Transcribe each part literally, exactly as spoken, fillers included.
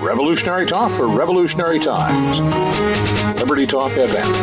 Revolutionary talk for revolutionary times. Liberty Talk F M.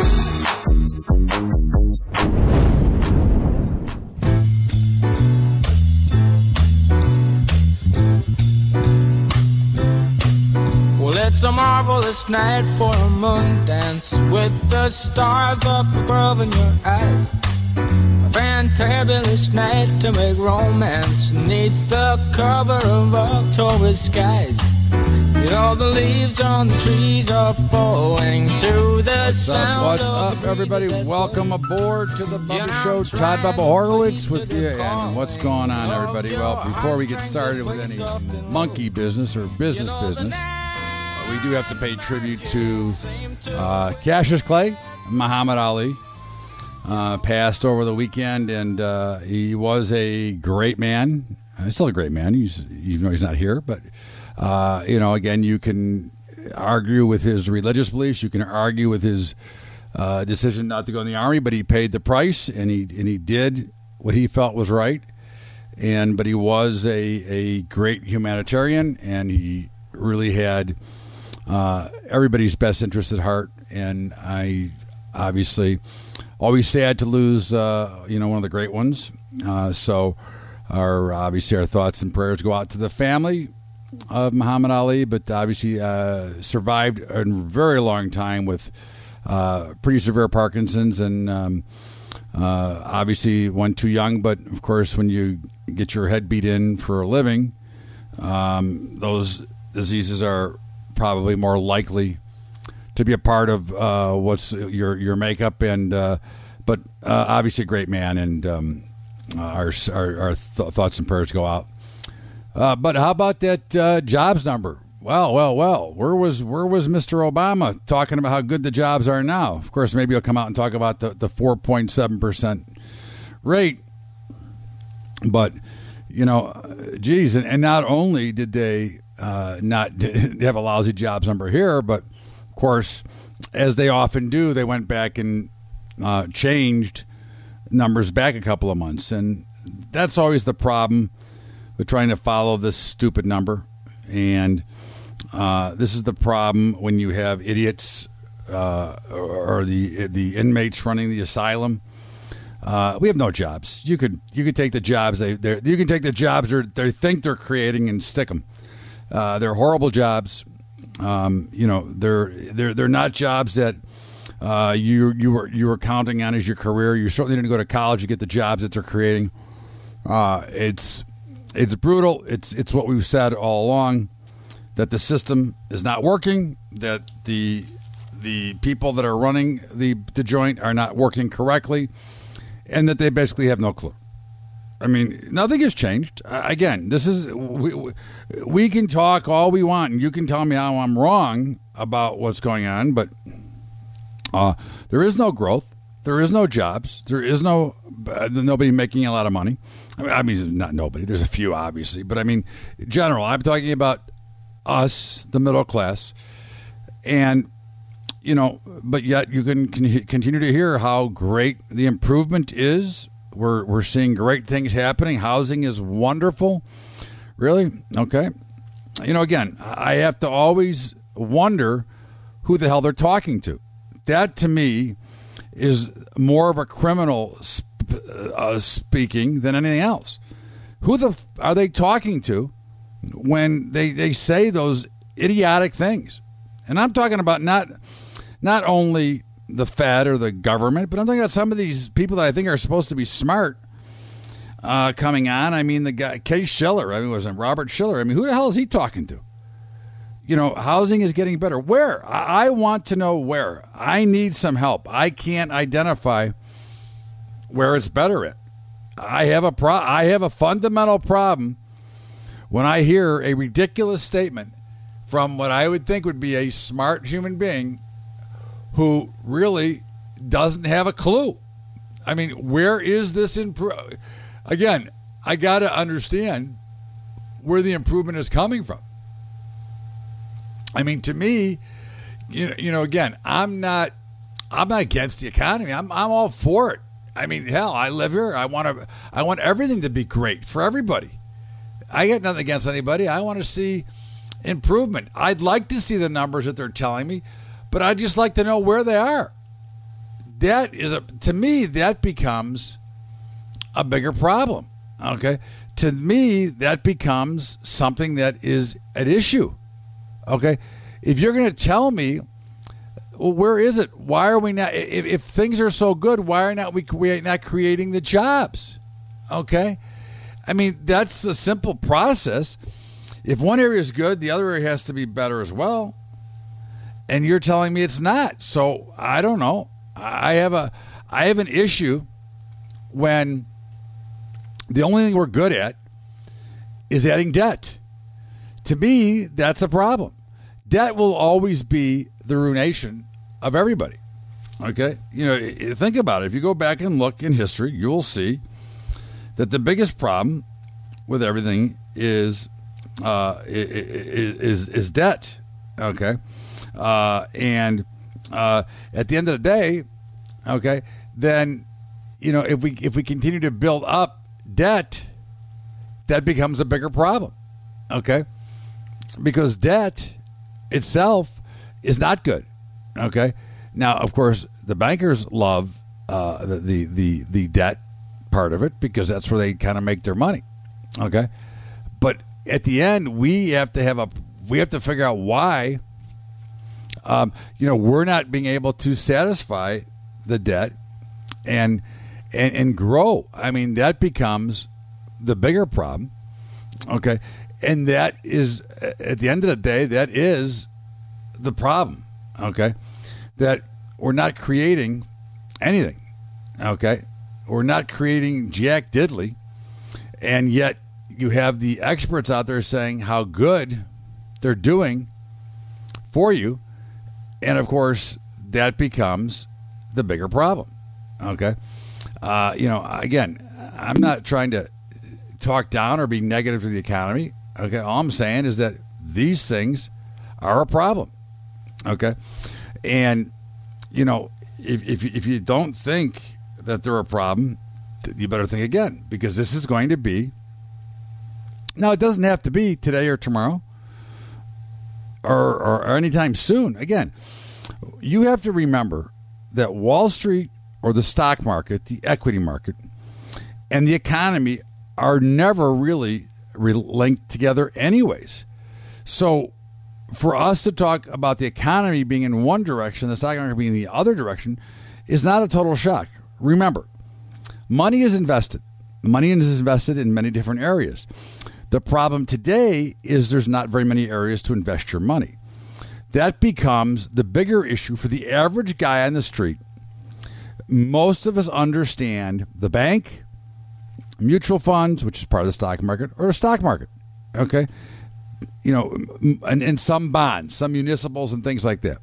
Well, it's a marvelous night for a moon dance with the stars up above in your eyes. A fantabulous night to make romance neath the cover of October skies. You know the leaves on the trees are falling to the what's sound up, what's of up, everybody? Welcome aboard to the Bubba yeah, Show. Todd Bubba Horowitz with you. And what's going on, everybody? Well, before we get started with any monkey business or business business, we do have to pay tribute to uh, Cassius Clay, Muhammad Ali. Uh, passed over the weekend, and uh, he was a great man. Uh, still a great man, he's, even though he's not here. But, uh, you know, again, you can argue with his religious beliefs. You can argue with his uh, decision not to go in the Army, but he paid the price, and he and he did what he felt was right. And But he was a, a great humanitarian, and he really had uh, everybody's best interest at heart. And I obviously... always sad to lose, uh, you know, one of the great ones. Uh, so, our obviously our thoughts and prayers go out to the family of Muhammad Ali, but obviously uh, survived a very long time with uh, pretty severe Parkinson's, and um, uh, obviously went too young. But of course, when you get your head beat in for a living, um, those diseases are probably more likely to be a part of uh, what's your your makeup, and uh, but uh, obviously a great man, and um, our our, our th- thoughts and prayers go out. Uh, but how about that uh, jobs number? Well, well, well. Where was where was Mister Obama talking about how good the jobs are now? Of course, maybe he'll come out and talk about the the four point seven percent rate. But you know, geez, and, and not only did they uh, not have a lousy jobs number here, but of course, as they often do, they went back and uh, changed numbers back a couple of months. And that's always the problem with trying to follow this stupid number. And uh, this is the problem when you have idiots uh, or the the inmates running the asylum. Uh, we have no jobs. You could you could take the jobs they you can take the jobs they they think they're creating and stick them. Uh, they're horrible jobs. Um, you know, they're they're they're not jobs that uh, you you were you were counting on as your career. You certainly didn't go to college to get the jobs that they're creating. Uh, it's it's brutal. It's it's what we've said all along, that the system is not working. That the the people that are running the the joint are not working correctly, and that they basically have no clue. I mean, nothing has changed. Uh, again, this is we, we can talk all we want, and you can tell me how I'm wrong about what's going on, but uh, there is no growth. There is no jobs. There is no uh, nobody making a lot of money. I mean, I mean, not nobody. There's a few, obviously, but I mean, in general, I'm talking about us, the middle class, and you know. But yet, you can con- continue to hear how great the improvement is. We're we're seeing great things happening. Housing is wonderful. Really? Okay. You know, again, I have to always wonder who the hell they're talking to. That, to me, is more of a criminal sp- uh, speaking than anything else. Who the f- are they talking to when they, they say those idiotic things? And I'm talking about not not only the Fed or the government, but I'm talking about some of these people that I think are supposed to be smart uh, coming on. I mean, the guy, Kay Schiller, I mean, was it Robert Schiller? I mean, who the hell is he talking to? You know, housing is getting better. Where? I, I want to know where. I need some help. I can't identify where it's better at. I have a pro- I have a fundamental problem when I hear a ridiculous statement from what I would think would be a smart human being who really doesn't have a clue. I mean, where is this improvement? Again, I got to understand where the improvement is coming from. I mean, to me, you know, you know, again, I'm not, I'm not against the economy. I'm, I'm all for it. I mean, hell, I live here. I want to, I want everything to be great for everybody. I got nothing against anybody. I want to see improvement. I'd like to see the numbers that they're telling me, but I'd just like to know where they are. That is a, to me, that becomes a bigger problem. Okay. To me, that becomes something that is at issue. Okay. If you're going to tell me, well, where is it? Why are we not, if, if things are so good, why are not we, we not creating the jobs? Okay. I mean, that's a simple process. If one area is good, the other area has to be better as well. And you're telling me it's not. So I don't know. I have a, I have an issue when the only thing we're good at is adding debt. To me, that's a problem. Debt will always be the ruination of everybody. Okay? You know, think about it. If you go back and look in history, you will see that the biggest problem with everything is uh, is, is is debt. Okay? Uh, and uh, at the end of the day, okay, then, you know, if we if we continue to build up debt, that becomes a bigger problem. Okay? Because debt itself is not good. Okay. Now, of course, the bankers love uh, the, the the the debt part of it because that's where they kind of make their money. Okay. But at the end, we have to have a we have to figure out why. Um, you know, we're not being able to satisfy the debt and and and grow. I mean, that becomes the bigger problem. Okay. And that is, at the end of the day, that is the problem, okay? That we're not creating anything, okay? We're not creating jack diddly, and yet you have the experts out there saying how good they're doing for you, and, of course, that becomes the bigger problem, okay? Uh, you know, again, I'm not trying to talk down or be negative to the economy. Okay, all I'm saying is that these things are a problem. Okay, and you know, if if if you don't think that they're a problem, you better think again, because this is going to be. Now, it doesn't have to be today or tomorrow, or or, or anytime soon. Again, you have to remember that Wall Street or the stock market, the equity market, and the economy are never really linked together anyways. So for us to talk about the economy being in one direction, the stock market being in the other direction, is not a total shock. Remember, money is invested. Money is invested in many different areas. The problem today is there's not very many areas to invest your money. That becomes the bigger issue for the average guy on the street. Most of us understand the bank, mutual funds, which is part of the stock market, or the stock market, okay? You know, and, and some bonds, some municipals and things like that.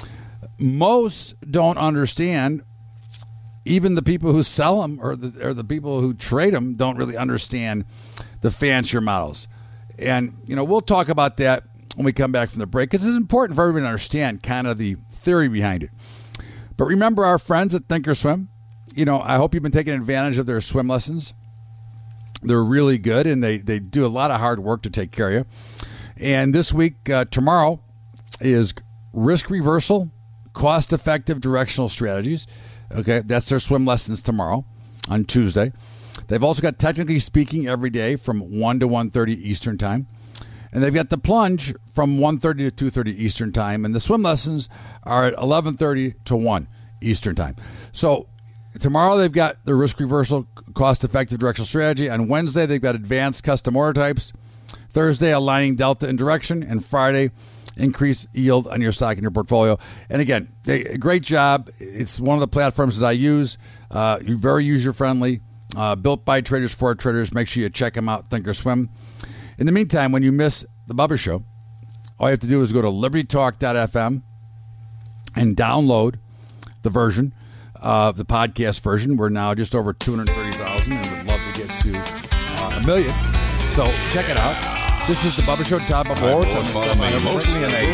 Most don't understand, even the people who sell them or the, or the people who trade them don't really understand the fancier models. And, you know, we'll talk about that when we come back from the break, because it's important for everybody to understand kind of the theory behind it. But remember our friends at Thinkorswim. You know, I hope you've been taking advantage of their swim lessons. They're really good, and they, they do a lot of hard work to take care of you. And this week, uh, tomorrow, is risk reversal, cost-effective directional strategies. Okay, that's their swim lessons tomorrow on Tuesday. They've also got Technically Speaking every day from one to one thirty Eastern Time. And they've got the plunge from one thirty to two thirty Eastern Time. And the swim lessons are at eleven thirty to one Eastern Time. So tomorrow they've got the risk reversal, cost-effective directional strategy. On Wednesday, they've got advanced custom order types. Thursday, aligning delta and direction. And Friday, increase yield on your stock in your portfolio. And again, they, great job. It's one of the platforms that I use. Uh, very user-friendly. Uh, built by traders for traders. Make sure you check them out, Thinkorswim. In the meantime, when you miss the Bubba Show, all you have to do is go to liberty talk dot f m and download the version, uh, the podcast version. We're now just over two hundred thirty thousand and would love to get to uh, a million. So check it out. This is the Bubba Show. Todd Bubba. Emotionally innate.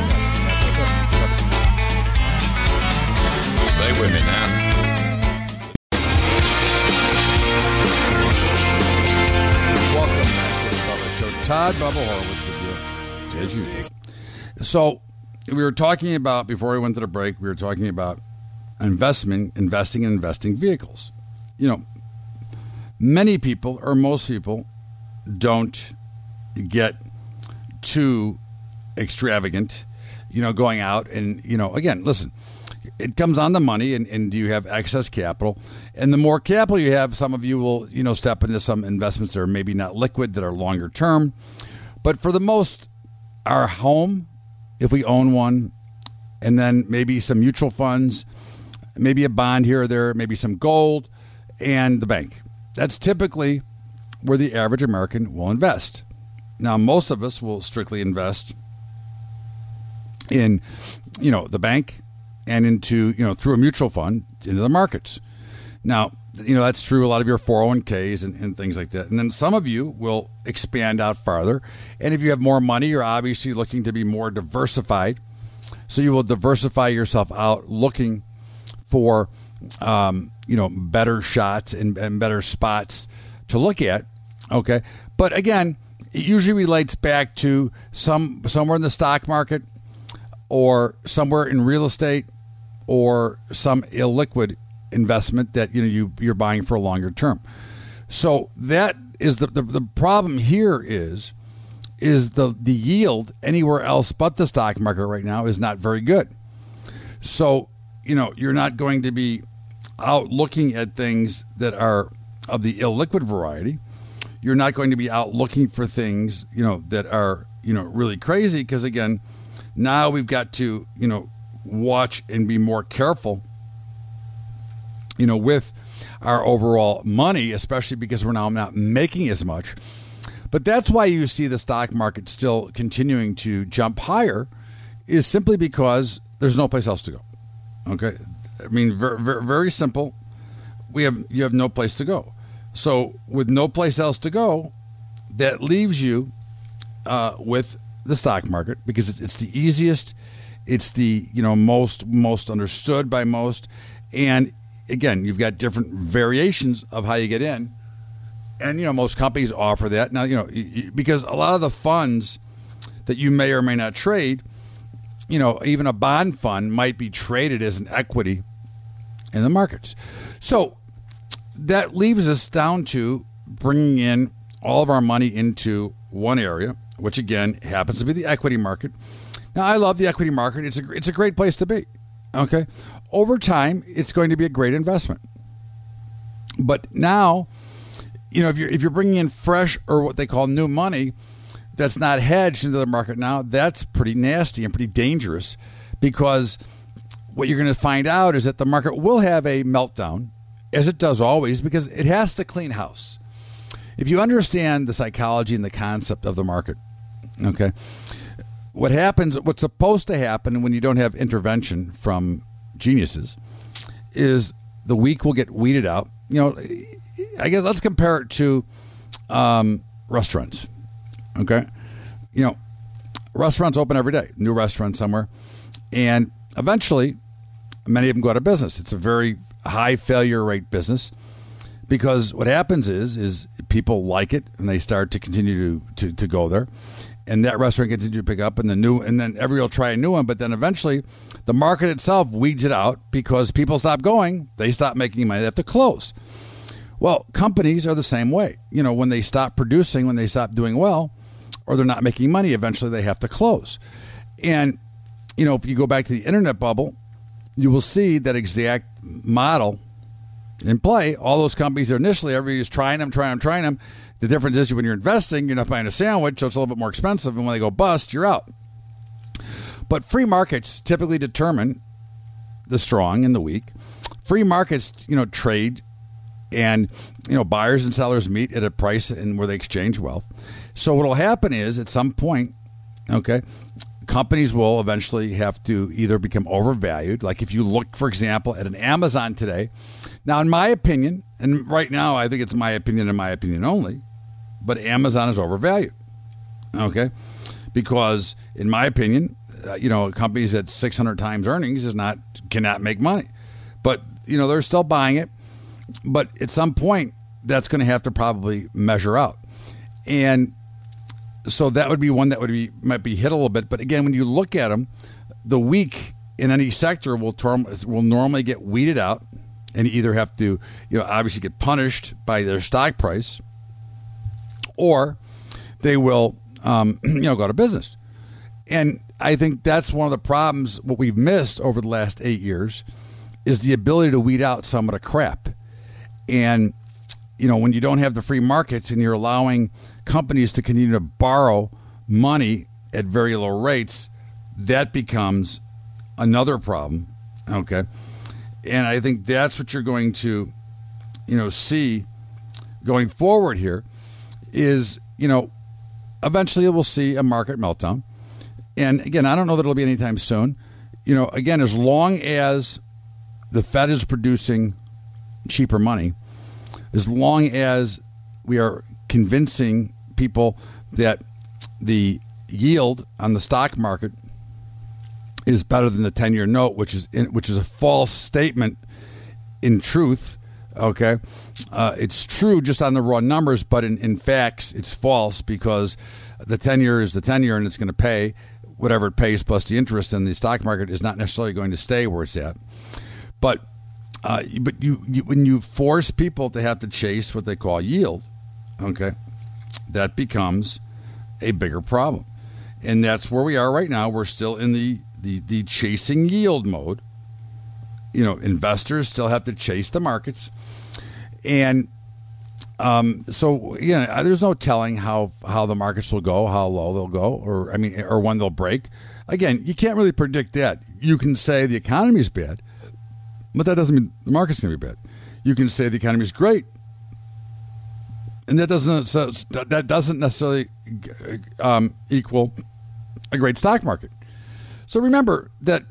Stay with me now. Todd Bubba Horowitz with you. as usual. So we were talking about, before we went to the break, we were talking about investment, investing in investing vehicles. You know, many people, or most people, don't get too extravagant, you know, going out and, you know, again, listen, it comes on the money, and, and you have excess capital. And the more capital you have, some of you will, you know, step into some investments that are maybe not liquid, that are longer term. But for the most, our home, if we own one, and then maybe some mutual funds, maybe a bond here or there, maybe some gold, and the bank. That's typically where the average American will invest. Now, most of us will strictly invest in, you know, the bank and into, you know, through a mutual fund into the markets. Now, you know, that's true. A lot of your four oh one k's and, and things like that. And then some of you will expand out farther. And if you have more money, you're obviously looking to be more diversified. So you will diversify yourself out, looking for, um, you know, better shots and, and better spots to look at. Okay. But again, it usually relates back to some somewhere in the stock market, or somewhere in real estate, or some illiquid investment that, you know, you, you're buying for a longer term. So that is the, the, the problem here is, is the, the yield anywhere else but the stock market right now is not very good. So, you know, you're not going to be out looking at things that are of the illiquid variety. You're not going to be out looking for things, you know, that are, you know, really crazy. Because again, now we've got to, you know, watch and be more careful, you know, with our overall money, especially because we're now not making as much. But that's why you see the stock market still continuing to jump higher, is simply because there's no place else to go. Okay. I mean, very, very, very simple. We have, you have no place to go. So with no place else to go, that leaves you uh, with the stock market, because it's, it's the easiest. It's the, you know, most, most understood by most. And again, you've got different variations of how you get in. And, you know, most companies offer that. Now, you know, because a lot of the funds that you may or may not trade, you know, even a bond fund might be traded as an equity in the markets. So that leaves us down to bringing in all of our money into one area, which again happens to be the equity market. Now, I love the equity market. It's a, it's a great place to be. Okay. Over time, it's going to be a great investment. But now, you know, if you're, if you're bringing in fresh, or what they call new money, that's not hedged into the market now, that's pretty nasty and pretty dangerous, because what you're going to find out is that the market will have a meltdown, as it does always, because it has to clean house. If you understand the psychology and the concept of the market, okay, what happens, what's supposed to happen when you don't have intervention from geniuses, is the weak will get weeded out. You know, I guess let's compare it to um, restaurants. Okay. You know, restaurants open every day, new restaurants somewhere. And eventually, many of them go out of business. It's a very high failure rate business, because what happens is, is people like it and they start to continue to, to, to go there. And that restaurant continues to pick up, and the new, and then everybody will try a new one. But then eventually the market itself weeds it out, because people stop going. They stop making money. They have to close. Well, companies are the same way. You know, when they stop producing, when they stop doing well, or they're not making money, eventually they have to close. And, you know, if you go back to the internet bubble, you will see that exact model in play. All those companies are initially, everybody's trying them, trying them, trying them. The difference is, when you're investing, you're not buying a sandwich, so it's a little bit more expensive. And when they go bust, you're out. But free markets typically determine the strong and the weak. Free markets, you know, trade, and, you know, buyers and sellers meet at a price and where they exchange wealth. So what will happen is, at some point, okay, companies will eventually have to either become overvalued. Like if you look, for example, at an Amazon today. Now, in my opinion, and right now I think it's my opinion and my opinion only, but Amazon is overvalued. Okay, because in my opinion, uh, you know, companies at six hundred times earnings is not cannot make money. But, you know, they're still buying it. But at some point, that's going to have to probably measure out. And so that would be one that would be might be hit a little bit. But again, when you look at them, the weak in any sector will term, will normally get weeded out and either have to, you know, obviously get punished by their stock price, or they will, um, you know, go out of business. And I think that's one of the problems. What we've missed over the last eight years is the ability to weed out some of the crap. And you know, when you don't have the free markets and you're allowing companies to continue to borrow money at very low rates, that becomes another problem. Okay. And I think that's what you're going to, you know, see going forward here is, you know, eventually we'll see a market meltdown. And again, I don't know that it'll be anytime soon. You know, again, as long as the Fed is producing cheaper money, as long as we are convincing people that the yield on the stock market is better than the ten-year note, which is in, which is a false statement in truth. Okay, uh, it's true just on the raw numbers, but in, in facts, it's false because the ten-year is the ten-year and it's going to pay whatever it pays plus the interest, and the stock market is not necessarily going to stay where it's at. But uh, but you, you when you force people to have to chase what they call yield, okay, that becomes a bigger problem, and that's where we are right now. We're still in the the, the chasing yield mode. You know, investors still have to chase the markets, and um, so you know, there's no telling how how the markets will go, how low they'll go, or I mean, or when they'll break. Again, you can't really predict that. You can say the economy is bad, but that doesn't mean the market's going to be bad. You can say the economy is great, and that doesn't so that doesn't necessarily um, equal a great stock market. So remember that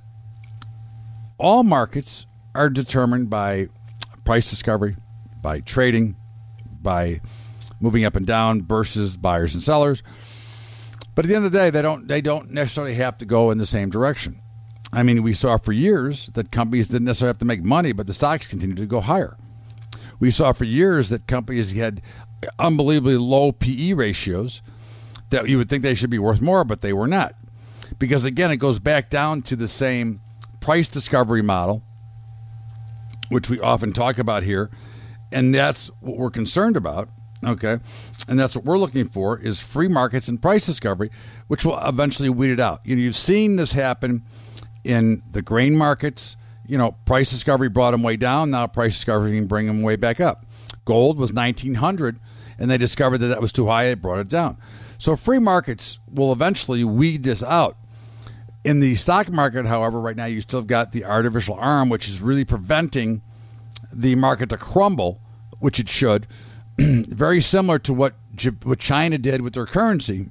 all markets are determined by price discovery, by trading, by moving up and down versus buyers and sellers. But at the end of the day, they don't they don't necessarily have to go in the same direction. I mean, we saw for years that companies didn't necessarily have to make money, but the stocks continued to go higher. We saw for years that companies had unbelievably low P E ratios that you would think they should be worth more, but they were not. Because again, it goes back down to the same price discovery model, which we often talk about here, and that's what we're concerned about, okay? And that's what we're looking for is free markets and price discovery, which will eventually weed it out. You know, you've seen this happen in the grain markets. You know, price discovery brought them way down. Now price discovery can bring them way back up. Gold was nineteen hundred, and they discovered that that was too high. It brought it down. So free markets will eventually weed this out. In the stock market, however, right now you still have got the artificial arm, which is really preventing the market to crumble, which it should. Very similar to what what China did with their currency.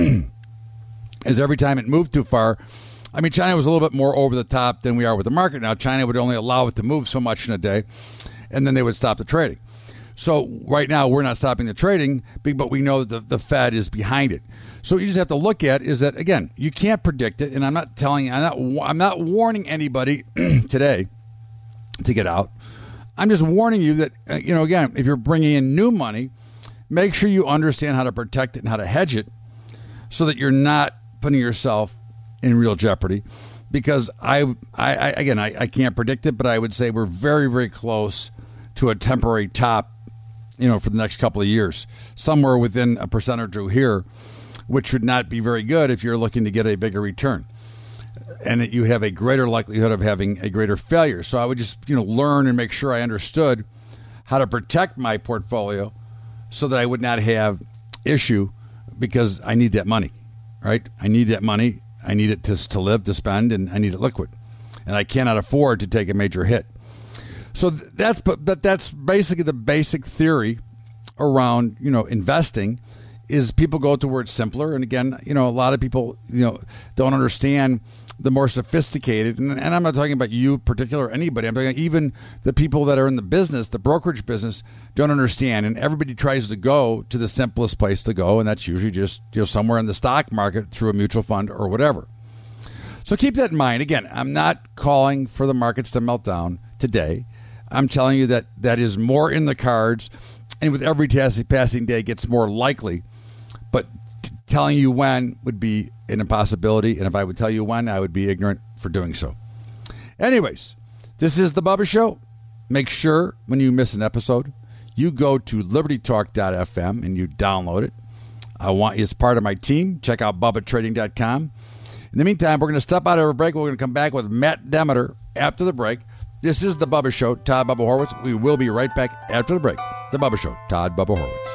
As every time it moved too far, I mean, China was a little bit more over the top than we are with the market now. China would only allow it to move so much in a day, and then they would stop the trading. So right now we're not stopping the trading, but we know that the, the Fed is behind it. So what you just have to look at is that, again, you can't predict it, and I'm not telling you, I'm not, I'm not warning anybody today to get out. I'm just warning you that, uh, you know, again, if you're bringing in new money, make sure you understand how to protect it and how to hedge it so that you're not putting yourself in real jeopardy. Because I, I, I again, I, I can't predict it, but I would say we're very, very close to a temporary top, you know, for the next couple of years, somewhere within a percent or two here, which would not be very good if you're looking to get a bigger return. And you have a greater likelihood of having a greater failure. So I would just, you know, learn and make sure I understood how to protect my portfolio so that I would not have issue because I need that money, right? I need that money. I need it to, to live, to spend, and I need it liquid. And I cannot afford to take a major hit. So that's but that's basically the basic theory around, you know, investing is people go to where it's simpler. And again, you know, a lot of people, you know, don't understand the more sophisticated, and, and I'm not talking about you particular, anybody. I'm talking even the people that are in the business, the brokerage business, don't understand. And everybody tries to go to the simplest place to go, and that's usually just, you know, somewhere in the stock market through a mutual fund or whatever. So keep that in mind. Again, I'm not calling for the markets to melt down today. I'm telling you that that is more in the cards, and with every passing day, it gets more likely. But t- telling you when would be an impossibility, and if I would tell you when, I would be ignorant for doing so. Anyways, this is The Bubba Show. Make sure when you miss an episode, you go to liberty talk dot f m and you download it. I want you as part of my team. Check out bubba trading dot com. In the meantime, we're going to step out of a break. We're going to come back with Matt Demeter after the break. This is The Bubba Show. Todd Bubba Horowitz. We will be right back after the break. The Bubba Show. Todd Bubba Horowitz.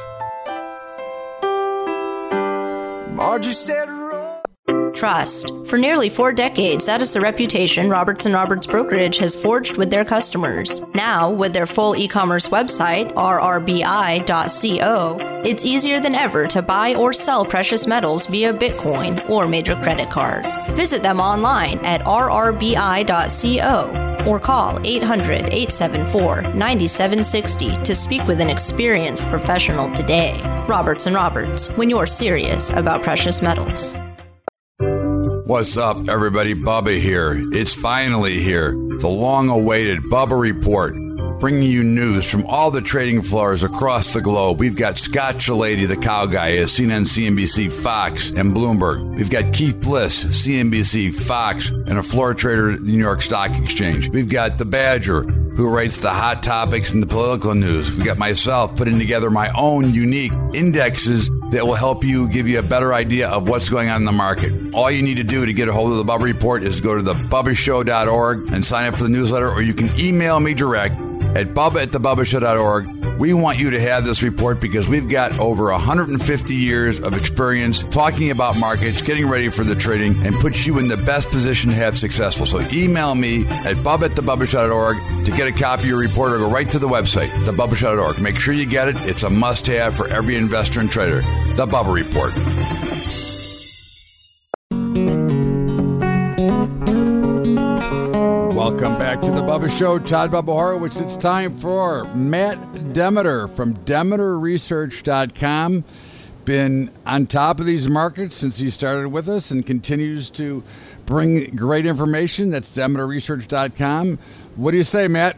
Margie said, Trust. For nearly four decades, that is the reputation Roberts and Roberts Brokerage has forged with their customers. Now, with their full e-commerce website, r r b i dot co, it's easier than ever to buy or sell precious metals via Bitcoin or major credit card. Visit them online at r r b i dot co or call eight hundred, eight seven four, nine seven six zero to speak with an experienced professional today. Roberts and Roberts, when you're serious about precious metals. What's up, everybody? Bubba here. It's finally here. The long-awaited Bubba Report, bringing you news from all the trading floors across the globe. We've got Scott Chilady, the cow guy, as seen on C N B C, Fox, and Bloomberg. We've got Keith Bliss, C N B C, Fox, and a floor trader at the New York Stock Exchange. We've got the Badger, who writes the hot topics and the political news. We've got myself putting together my own unique indexes that will help you, give you a better idea of what's going on in the market. All you need to do to get a hold of the Bubba Report is go to the bubba show dot org and sign up for the newsletter, or you can email me direct at bubba at the bubba show dot org. We want you to have this report because we've got over one hundred fifty years of experience talking about markets, getting ready for the trading, and puts you in the best position to have successful. So email me at bubba at the bubba show dot org to get a copy of your report, or go right to the website, the bubba show dot org. Make sure you get it. It's a must-have for every investor and trader. The Bubba Report. Welcome back to The Bubba Show. Todd Bubba Horowitz. It's time for Matt Demeter from demeter research dot com. Been on top of these markets since he started with us and continues to bring great information. That's demeter research dot com. What do you say, Matt?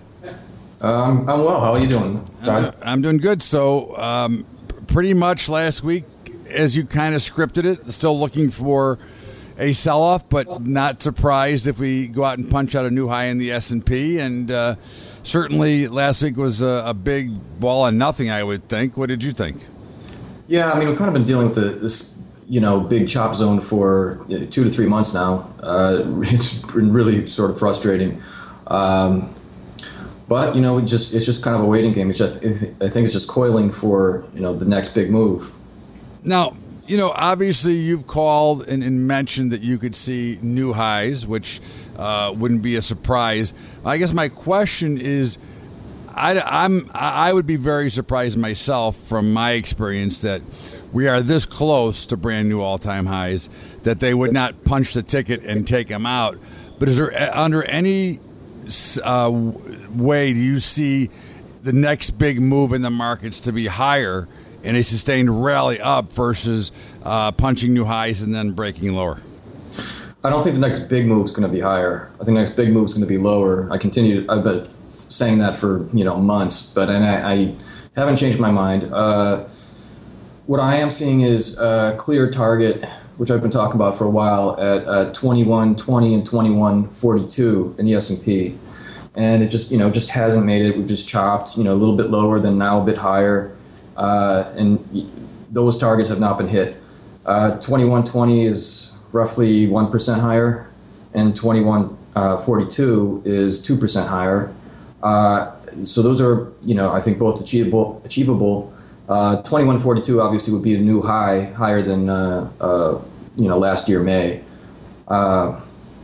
Um, I'm well. How are you doing, Todd? I'm, I'm doing good. So um, pretty much last week, as you kind of scripted it, still looking for a sell-off, but not surprised if we go out and punch out a new high in the S and P. And uh, certainly last week was a, a big ball of nothing, I would think. What did you think? Yeah, I mean, we've kind of been dealing with the, this, you know, big chop zone for two to three months now. Uh, it's been really sort of frustrating. Um, but, you know, it just it's just kind of a waiting game. It's just, I think it's just coiling for, you know, the next big move. Now, you know, obviously you've called and, and mentioned that you could see new highs, which uh, wouldn't be a surprise. I guess my question is, I, I'm I would be very surprised myself from my experience that we are this close to brand new all-time highs that they would not punch the ticket and take them out. But is there under any uh, way do you see the next big move in the markets to be higher in a sustained rally up versus uh, punching new highs and then breaking lower? I don't think the next big move is going to be higher. I think the next big move is going to be lower. I continue. I've been saying that for you know months, but and I, I haven't changed my mind. Uh, what I am seeing is a clear target, which I've been talking about for a while, at uh, twenty-one twenty and twenty-one forty-two in the S and P, and it just you know just hasn't made it. We've just chopped you know a little bit lower, then now a bit higher. Uh, and those targets have not been hit. Uh, twenty-one twenty is roughly one percent higher, and twenty-one forty-two is two percent higher. Uh, so those are, you know, I think both achievable. Achievable. Uh, twenty-one forty-two obviously would be a new high, higher than uh, uh, you know last year May, uh,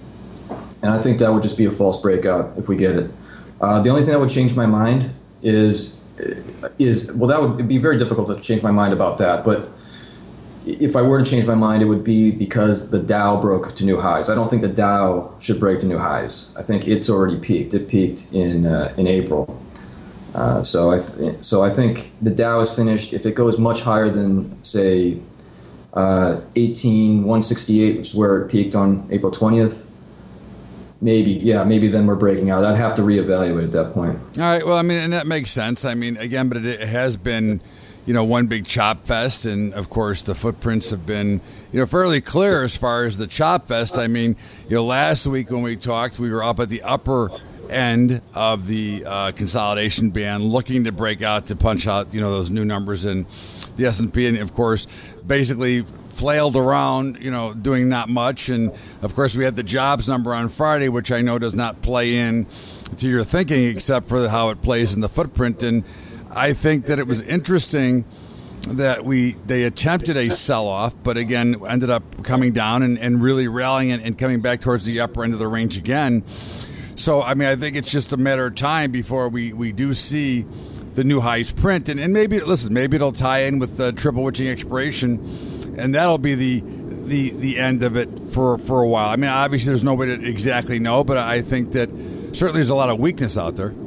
and I think that would just be a false breakout if we get it. Uh, the only thing that would change my mind is. is well that would it'd be very difficult to change my mind about that, but if I were to change my mind, it would be because the Dow broke to new highs. I don't think the Dow should break to new highs. I think it's already peaked. It peaked in uh, in April. Uh, so I th- so I think the Dow is finished. If it goes much higher than say uh, eighteen one sixty-eight, which is where it peaked on April twentieth, maybe yeah, maybe then we're breaking out. I'd have to reevaluate at that point. All right. Well, I mean, and that makes sense. I mean, again, but it has been, you know, one big chop fest, and of course the footprints have been, you know, fairly clear as far as the chop fest. I mean, you know, last week when we talked, we were up at the upper end of the uh, consolidation band, looking to break out to punch out, you know, those new numbers in the S and P, and of course, basically flailed around, you know, doing not much. And of course, we had the jobs number on Friday, which I know does not play in to your thinking, except for how it plays in the footprint. And I think that it was interesting that we they attempted a sell-off, but again ended up coming down and, and really rallying and, and coming back towards the upper end of the range again. So, I mean, I think it's just a matter of time before we, we do see the new highs print. And, and maybe, listen, maybe it'll tie in with the triple witching expiration, and that'll be the the the end of it for, for a while. I mean, obviously there's no way to exactly know, but I think that certainly there's a lot of weakness out there.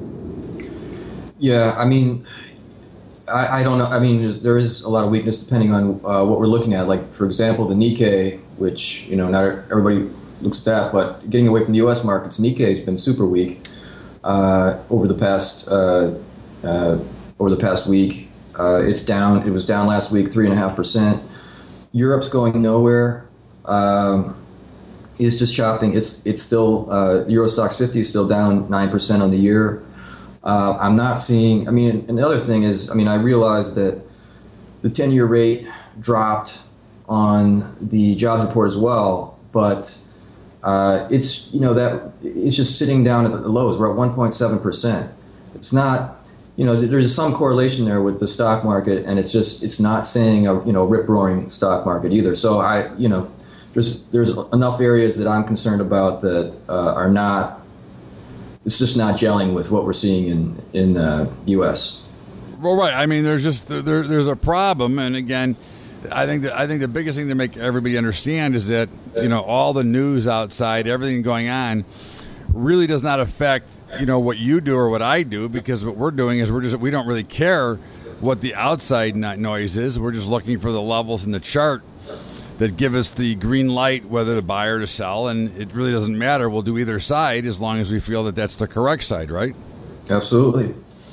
Yeah, I mean, I, I don't know. I mean, there's, there is a lot of weakness depending on uh, what we're looking at. Like, for example, the Nikkei, which, you know, not everybody looks at that, but getting away from the U S markets, Nikkei has been super weak uh, over the past uh, uh, over the past week. Uh, it's down. It was down last week, three and a half percent. Europe's going nowhere. Um, it's just chopping. It's it's still uh, Euro Stoxx fifty is still down nine percent on the year. Uh, I'm not seeing, I mean, and the other thing is, I mean, I realize that the ten-year rate dropped on the jobs report as well, but uh, it's, you know, that it's just sitting down at the lows. We're at one point seven percent. It's not, you know, there's some correlation there with the stock market, and it's just, it's not saying a, you know, rip-roaring stock market either. So I, you know, there's, there's enough areas that I'm concerned about that uh, are not, it's just not gelling with what we're seeing in in uh, U S. Well, right. I mean, there's just there, there's a problem, and again, I think that I think the biggest thing to make everybody understand is that, you know, all the news outside, everything going on, really does not affect, you know, what you do or what I do, because what we're doing is we're just we don't really care what the outside noise is. We're just looking for the levels in the chart that give us the green light whether to buy or to sell, and it really doesn't matter. We'll do either side as long as we feel that that's the correct side, right? Absolutely.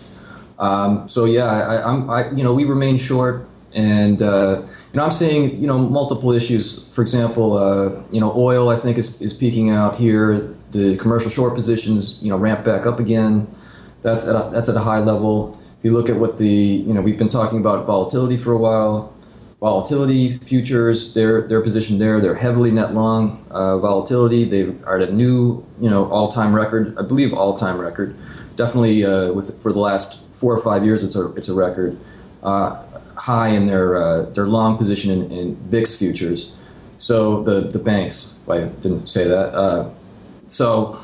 Um, so yeah, I, I'm, I, you know, we remain short, and uh, you know, I'm seeing, you know, multiple issues. For example, uh, you know, oil I think is, is peaking out here. The commercial short positions, you know, ramp back up again. That's at a, that's at a high level. If you look at what the, you know, we've been talking about volatility for a while. Volatility futures, they're they're positioned there. They're heavily net long uh, volatility. They are at a new, you know, all-time record. I believe all-time record. Definitely uh, with for the last four or five years, it's a it's a record uh, high in their uh, their long position in, in V I X futures. So the the banks, I didn't say that. Uh, so,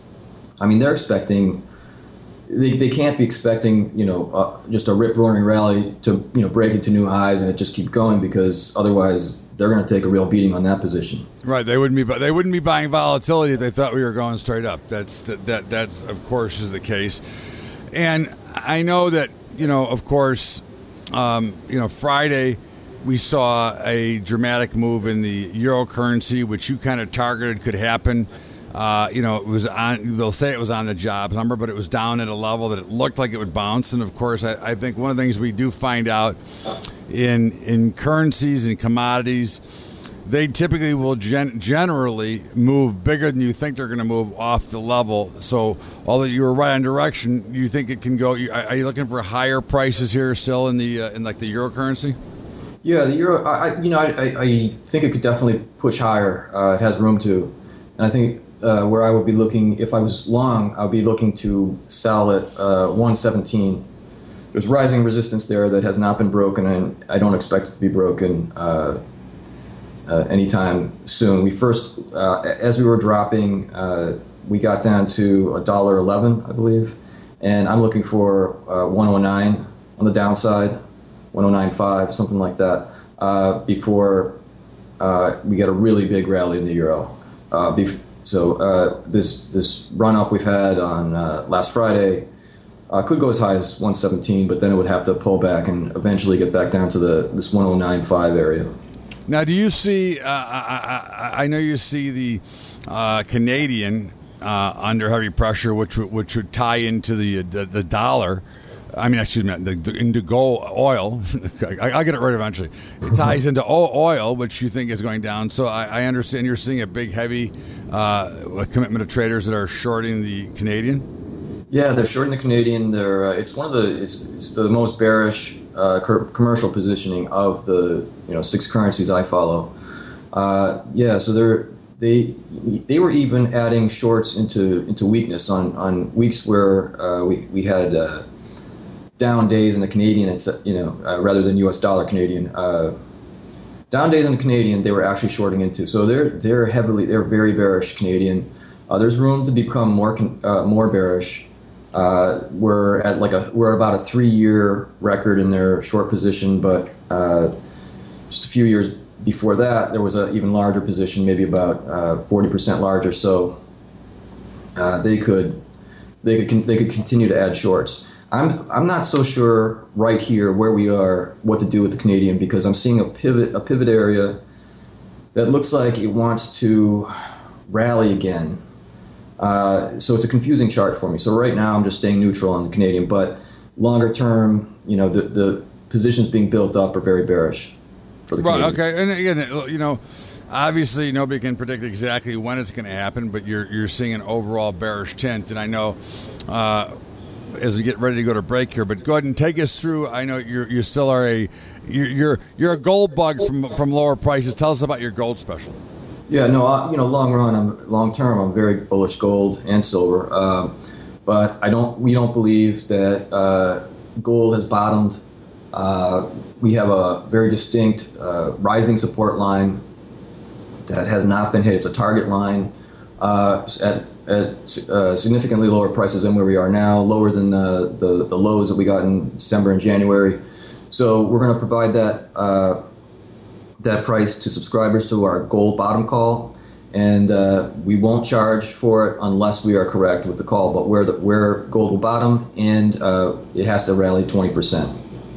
I mean, they're expecting. They, they can't be expecting, you know, uh, just a rip-roaring rally to, you know, break into new highs and it just keep going, because otherwise they're going to take a real beating on that position. Right. They wouldn't be. They wouldn't be buying volatility if they thought we were going straight up. That's that. That that's of course is the case. And I know that, you know, of course, um, you know, Friday we saw a dramatic move in the euro currency, which you kind of targeted could happen. Uh, you know, it was on, they'll say it was on the jobs number, but it was down at a level that it looked like it would bounce. And of course, I, I think one of the things we do find out in in currencies and commodities, they typically will gen- generally move bigger than you think they're going to move off the level. So, although you were right on direction, you think it can go? Are you looking for higher prices here still in the uh, in like the euro currency? Yeah, the euro. I, you know, I, I think it could definitely push higher. Uh, it has room to, and I think. Uh, where I would be looking, if I was long, I'd be looking to sell at uh, one seventeen. There's rising resistance there that has not been broken, and I don't expect it to be broken uh, uh, anytime soon. We first, uh, as we were dropping, uh, we got down to one dollar eleven, I believe, and I'm looking for uh, one oh nine on the downside, one oh nine point five, something like that, uh, before uh, we get a really big rally in the euro. Uh, bef- So uh, this this run up we've had on uh, last Friday uh, could go as high as one seventeen, but then it would have to pull back and eventually get back down to the this one oh nine point five area. Now, do you see? Uh, I, I, I know you see the uh, Canadian uh, under heavy pressure, which would, which would tie into the the, the dollar. Uh, I mean, excuse me, the, the indigo oil. I, I'll get it right eventually. It ties into oil, which you think is going down. So I, I understand you're seeing a big, heavy uh, commitment of traders that are shorting the Canadian. Yeah, they're shorting the Canadian. They're uh, it's one of the it's, it's the most bearish uh, commercial positioning of the you know six currencies I follow. Uh, yeah, so they're they they were even adding shorts into into weakness on on weeks where uh, we we had. Uh, down days in the Canadian, it's you know, uh, rather than U S dollar Canadian, uh, down days in the Canadian, they were actually shorting into. So they're they're heavily, they're very bearish Canadian. Uh, there's room to become more uh, more bearish. Uh, we're at like a we're about a three year record in their short position, but uh, just a few years before that, there was an even larger position, maybe about uh, forty percent larger. So uh, they could they could they could continue to add shorts. I'm I'm not so sure right here where we are what to do with the Canadian, because I'm seeing a pivot a pivot area that looks like it wants to rally again. Uh, so it's a confusing chart for me. So right now I'm just staying neutral on the Canadian, but longer term, you know, the the positions being built up are very bearish for the Canadian. Right. Okay. And again, you know, obviously nobody can predict exactly when it's going to happen, but you're you're seeing an overall bearish tint, and I know. Uh, as we get ready to go to break here, but go ahead and take us through. I know you're you still are a you're you're, you're a gold bug from from lower prices. Tell us about your gold special. Yeah, no, uh, you know, long run, I'm long term. I'm very bullish gold and silver, uh, but I don't. We don't believe that uh, gold has bottomed. Uh, we have a very distinct uh, rising support line that has not been hit. It's a target line uh, at. at uh, significantly lower prices than where we are now, lower than uh, the, the lows that we got in December and January. So we're going to provide that uh, that price to subscribers to our gold bottom call, and uh, we won't charge for it unless we are correct with the call, but where, the, where gold will bottom, and uh, it has to rally twenty percent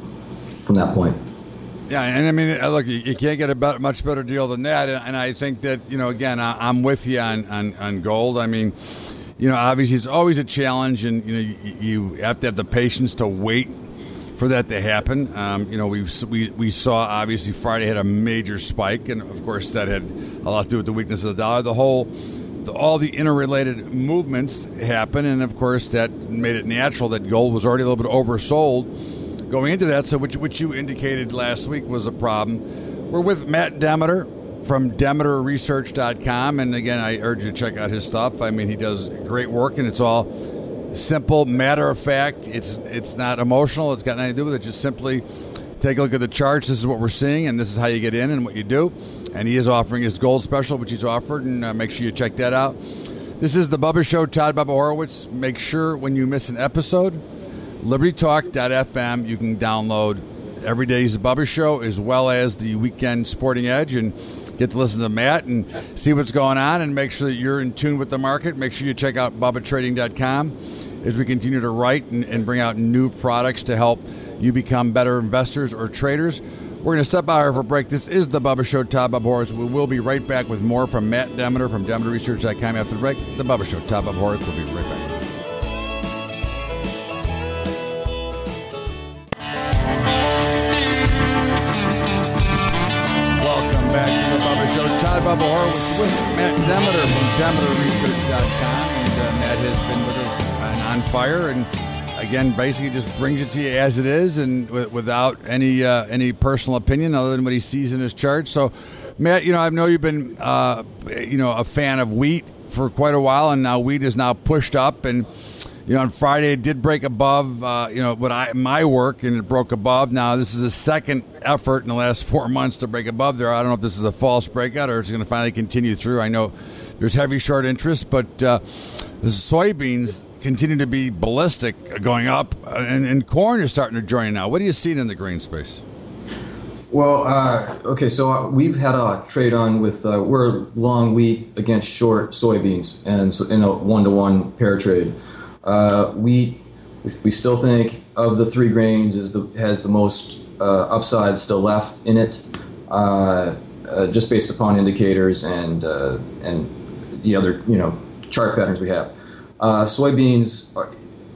from that point. Yeah, and I mean, look, you can't get a better, much better deal than that. And I think that, you know, again, I'm with you on, on, on gold. I mean, you know, obviously it's always a challenge, and, you know, you, you have to have the patience to wait for that to happen. Um, you know, we we we saw, obviously, Friday had a major spike, and, of course, that had a lot to do with the weakness of the dollar. The whole, the, all the interrelated movements happen, and, of course, that made it natural that gold was already a little bit oversold going into that, so which which you indicated last week was a problem. We're with Matt Demeter from Demeter Research dot com, and again, I urge you to check out his stuff. I mean, he does great work, and it's all simple, matter of fact. It's it's not emotional. It's got nothing to do with it. Just simply take a look at the charts. This is what we're seeing, and this is how you get in and what you do. And he is offering his gold special, which he's offered, and uh, make sure you check that out. This is the Bubba Show. Todd Bubba Horowitz. Make sure when you miss an episode, Liberty Talk dot f m, you can download every day's Bubba Show as well as the Weekend Sporting Edge, and get to listen to Matt and see what's going on, and make sure that you're in tune with the market. Make sure you check out Bubba Trading dot com as we continue to write and, and bring out new products to help you become better investors or traders. We're going to step out here for a break. This is the Bubba Show. Todd Bubba Horowitz. We will be right back with more from Matt Demeter from Demeter Research dot com after the break. The Bubba Show. Todd Bubba Horowitz. We'll be right back. Todd Bubba Horowitz with Matt Demeter from Demeter Research dot com, and uh, Matt has been with us on, on fire, and again, basically just brings it to you as it is, and w- without any uh, any personal opinion other than what he sees in his chart. So, Matt, you know, I know you've been uh, you know a fan of wheat for quite a while, and now wheat is now pushed up, and you know, on Friday it did break above, uh, you know, what I my work, and it broke above. Now this is a second effort in the last four months to break above there. I don't know if this is a false breakout or it's going to finally continue through. I know there's heavy short interest, but uh, the soybeans continue to be ballistic, going up, and, and corn is starting to join now. What are you seeing in the grain space? Well, uh, okay, so uh, we've had a trade on with, uh, we're long wheat against short soybeans, and so in a one-to-one pair trade. Uh, wheat, we still think of the three grains is the has the most uh, upside still left in it, uh, uh, just based upon indicators and uh, and the other you know chart patterns we have. Uh, soybeans, are,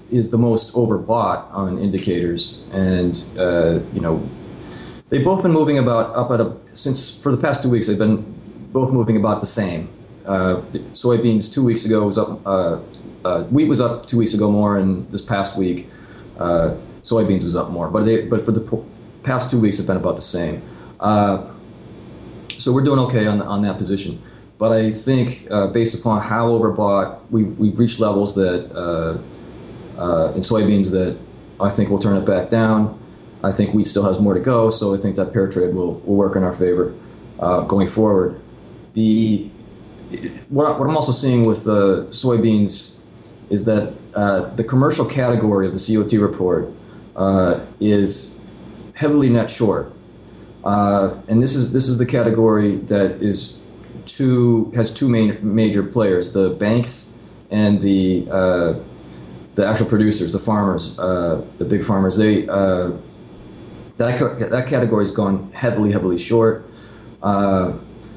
is the most overbought on indicators, and uh, you know, they've both been moving about up at a since for the past two weeks. They've been both moving about the same. Uh, soybeans two weeks ago was up. Uh, uh, wheat was up two weeks ago more, and this past week, uh, soybeans was up more. But they but for the po- past two weeks, it's been about the same. Uh, so we're doing okay on the, on that position. But I think uh, based upon how overbought, we've we've reached levels that uh, uh, in soybeans that I think will turn it back down. I think wheat still has more to go, so I think that pair trade will, will work in our favor uh, going forward. The what, I, what I'm also seeing with the soybeans is that uh, the commercial category of the C O T report uh, is heavily net short, uh, and this is this is the category that is two has two main major players: the banks and the uh, the actual producers, the farmers, uh, the big farmers. They uh, that that category's gone heavily, heavily short. Uh,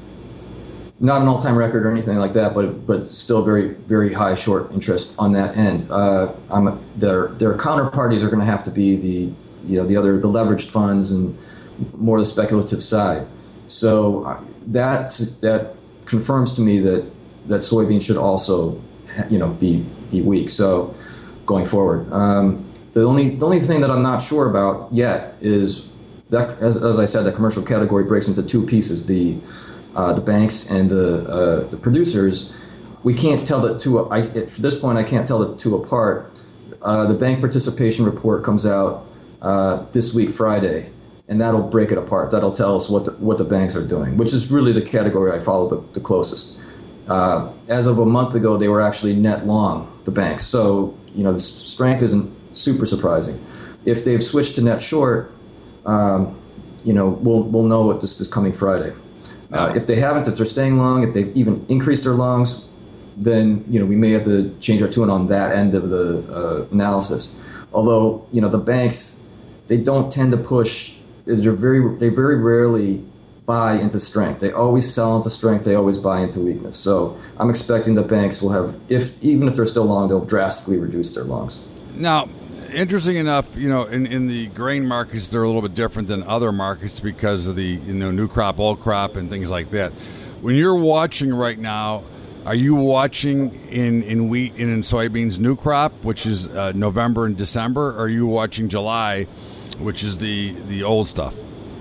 not an all-time record or anything like that, but but still very, very high short interest on that end. Uh, I'm their their counterparties are going to have to be the you know the other the leveraged funds and more the speculative side. So uh, that that confirms to me that that soybeans should also you know be be weak. So going forward, um, the only the only thing that I'm not sure about yet is that, as, as I said, the commercial category breaks into two pieces: the uh, the banks and the uh, the producers. We can't tell the two. I, at this point, I can't tell the two apart. Uh, the bank participation report comes out uh, this week, Friday, and that'll break it apart. That'll tell us what the, what the banks are doing, which is really the category I follow the, the closest. Uh, as of a month ago, they were actually net long, the banks. So, you know, the strength isn't super surprising. If they've switched to net short, um, you know, we'll we'll know what this this coming Friday. Uh, if they haven't, if they're staying long, if they've even increased their longs, then, you know, we may have to change our tune on that end of the uh, analysis. Although, you know, the banks, they don't tend to push. They're very they very rarely buy into strength. They always sell into strength. They always buy into weakness. So I'm expecting the banks will have, if even if they're still long, they'll drastically reduce their longs. Now, interesting enough, you know, in, in the grain markets, they're a little bit different than other markets because of the, you know, new crop, old crop, and things like that. When you're watching right now, are you watching in, in wheat and in soybeans new crop, which is uh, November and December, or are you watching July, which is the, the old stuff?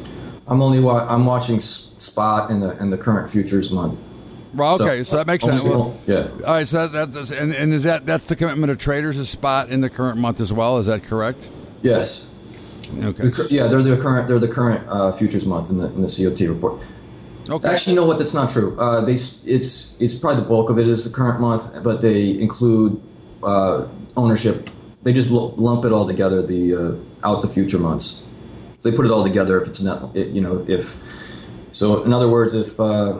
I'm only wa- I'm watching spot in the in the current futures month. Well, okay, so, so that makes sense. Well, yeah. All right, so that, that's and, and is that that's the commitment of traders is spot in the current month as well? Is that correct? Yes. Okay. The, yeah, they're the current they're the current uh, futures month in the in the C O T report. Okay. Actually, you know what? That's not true. Uh, they it's it's probably the bulk of it is the current month, but they include uh, ownership. They just lump it all together. The uh, out the future months. So they put it all together if it's not, you know, if, so in other words, if, uh,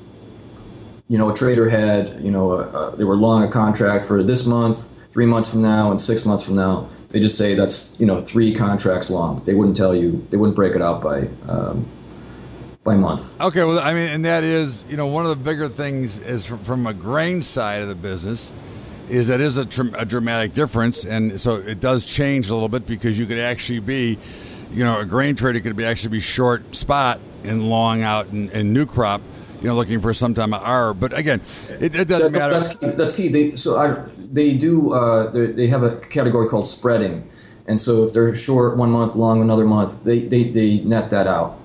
you know, a trader had, you know, uh, they were long a contract for this month, three months from now, and six months from now, they just say that's, you know, three contracts long. They wouldn't tell you, they wouldn't break it out by, um, by month. Okay, well, I mean, and that is, you know, one of the bigger things is from, from a grain side of the business is that is a, tr- a dramatic difference, and so it does change a little bit because you could actually be, you know, a grain trader could be actually be short spot and long out in, in new crop, you know, looking for some time of R. But again, it, it doesn't that, matter. That's key. That's key. They, so I, they do. Uh, they have a category called spreading, and so if they're short one month, long another month, they they, they net that out.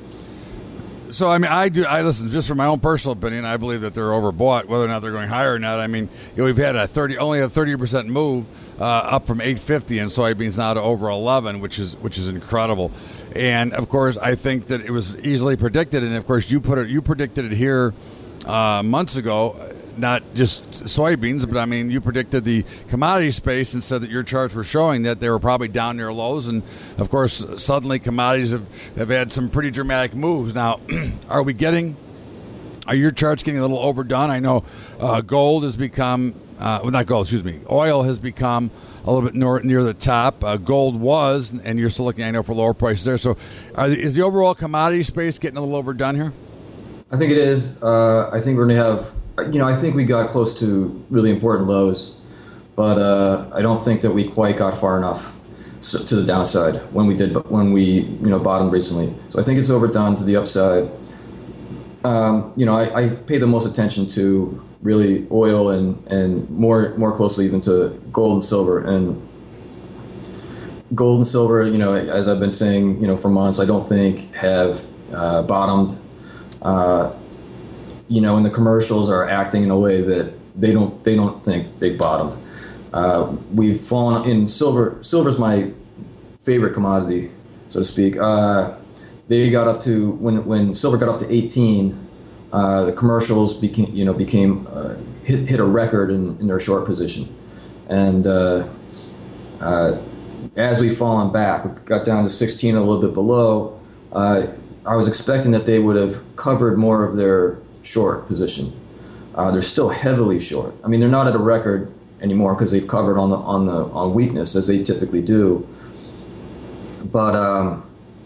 So I mean, I do. I listen just from my own personal opinion. I believe that they're overbought. Whether or not they're going higher or not, I mean, you know, we've had a thirty, only a thirty percent move uh, up from eight fifty in soybeans now to over eleven, which is which is incredible. And of course, I think that it was easily predicted. And of course, you put it, you predicted it here uh, months ago. Not just soybeans, but I mean, you predicted the commodity space and said that your charts were showing that they were probably down near lows. And, of course, suddenly commodities have, have had some pretty dramatic moves. Now, are we getting, are your charts getting a little overdone? I know uh, gold has become, uh, well, not gold, excuse me, oil has become a little bit near, near the top. Uh, gold was, and you're still looking, I know, for lower prices there. So are the, is the overall commodity space getting a little overdone here? I think it is. Uh, I think we're going to have, you know, I think we got close to really important lows. but uh, I don't think that we quite got far enough so, to the downside when we did when we you know bottomed recently. So I think it's overdone to the upside. Um, you know, I, I pay the most attention to really oil and and more more closely even to gold and silver. And gold and silver, you know, as I've been saying, you know, for months, I don't think have uh, bottomed. Uh, you know, and the commercials are acting in a way that they don't they don't think they've bottomed. Uh, we've fallen in silver. Silver's my favorite commodity, so to speak. Uh, they got up to when when silver got up to eighteen. Uh, the commercials became you know became uh, hit hit a record in, in their short position, and uh, uh, as we've fallen back, we got down to sixteen, a little bit below. Uh, I was expecting that they would have covered more of their short position. Uh, they're still heavily short. I mean, they're not at a record anymore because they've covered on the on the on weakness as they typically do. But um,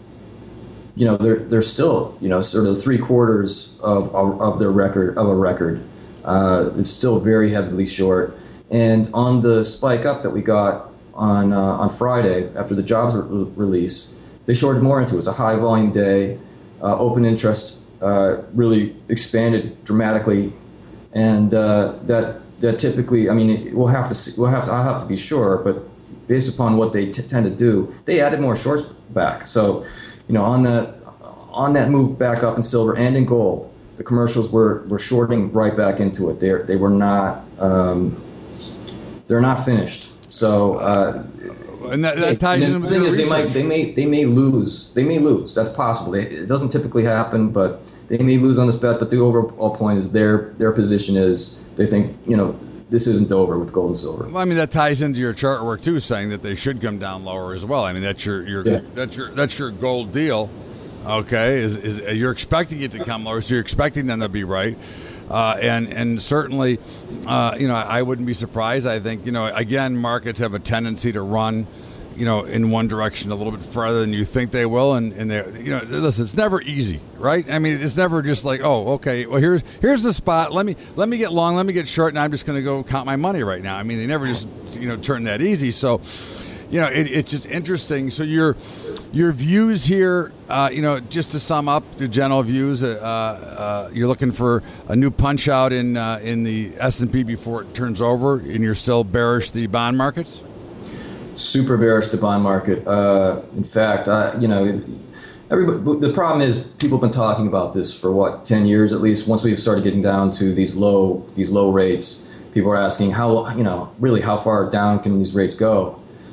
you know, they're they're still you know sort of three quarters of of, of their record of a record. Uh, it's still very heavily short. And on the spike up that we got on uh, on Friday after the jobs re- release, they shorted more into it. It was a high volume day. Uh, open interest uh, really expanded dramatically, and uh, that that typically, I mean, we'll have to see, we'll have to I'll have to be sure, but based upon what they t- tend to do, they added more shorts back. So, you know, on that on that move back up in silver and in gold, the commercials were, were shorting right back into it. They they were not um, they're not finished. So. Uh, And that, that ties in the with thing the is, they research. might, they may, they may lose. They may lose. That's possible. It doesn't typically happen, but they may lose on this bet. But the overall point is their their position is they think you know this isn't over with gold and silver. Well, I mean that ties into your chart work too, saying that they should come down lower as well. I mean that's your your Yeah. that's your that's your gold deal. Okay, is is you're expecting it to come lower, so you're expecting them to be right. Uh, and and certainly, uh, you know, I wouldn't be surprised. I think, you know, again, markets have a tendency to run, you know, in one direction a little bit farther than you think they will. And, and they, you know, listen, it's never easy, right? I mean, it's never just like, oh, okay, well, here's here's the spot. Let me let me get long, let me get short, and I'm just going to go count my money right now. I mean, they never just, you know, turn that easy. So, you know, it, it's just interesting. So your your views here, uh, you know, just to sum up the general views, uh, uh, you're looking for a new punch out in uh, in the S and P before it turns over, and you're still bearish the bond markets? Super bearish the bond market. Uh, in fact, I, you know, everybody, the problem is people have been talking about this for what, ten years at least. Once we've started getting down to these low these low rates, people are asking how, you know, really how far down can these rates go?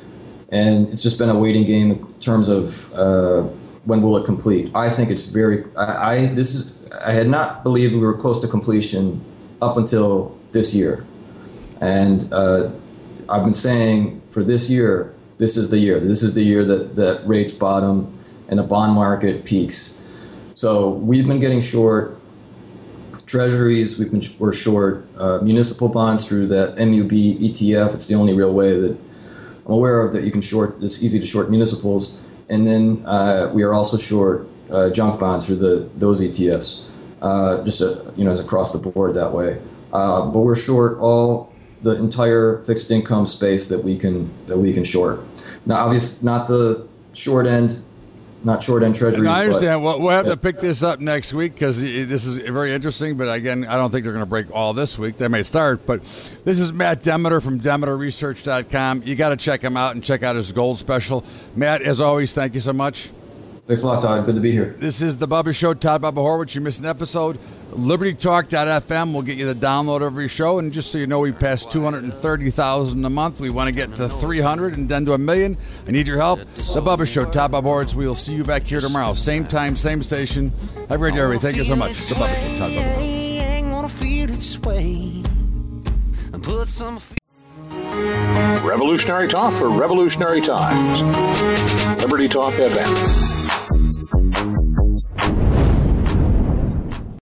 And it's just been a waiting game in terms of uh, when will it complete. I think it's very. I, I this is. I had not believed we were close to completion up until this year, and uh, I've been saying for this year, this is the year. This is the year that that rates bottom and the bond market peaks. So we've been getting short treasuries. We've been we're short uh, municipal bonds through that M U B E T F. It's the only real way that I'm aware of that you can short. It's easy to short municipals, and then uh, we are also short uh, junk bonds through the those E T Fs. Uh, just a, you know, as across the board that way. Uh, but we're short all the entire fixed income space that we can that we can short. Now, obviously, not the short end, not short end treasuries. No, I understand. But, we'll, we'll have yeah. to pick this up next week because this is very interesting. But again, I don't think they're going to break all this week. They may start. But this is Matt Demeter from Demeter Research dot com. You got to check him out and check out his gold special. Matt, as always, thank you so much. Thanks a lot, Todd. Good to be here. This is the Bubba Show. Todd Bubba Horwitz. You missed an episode. Liberty Talk dot F M will get you the download of every show. And just so you know, we passed two hundred thirty thousand a month. We want to get to three hundred and then to a million. I need your help. The Bubba Show. Todd Bubba Horwitz. We will see you back here tomorrow. Same time, same station. Have a great day, everybody. Thank you so much. The Bubba Show. Todd Bubba Horwitz. Revolutionary talk for revolutionary times. Liberty Talk F M.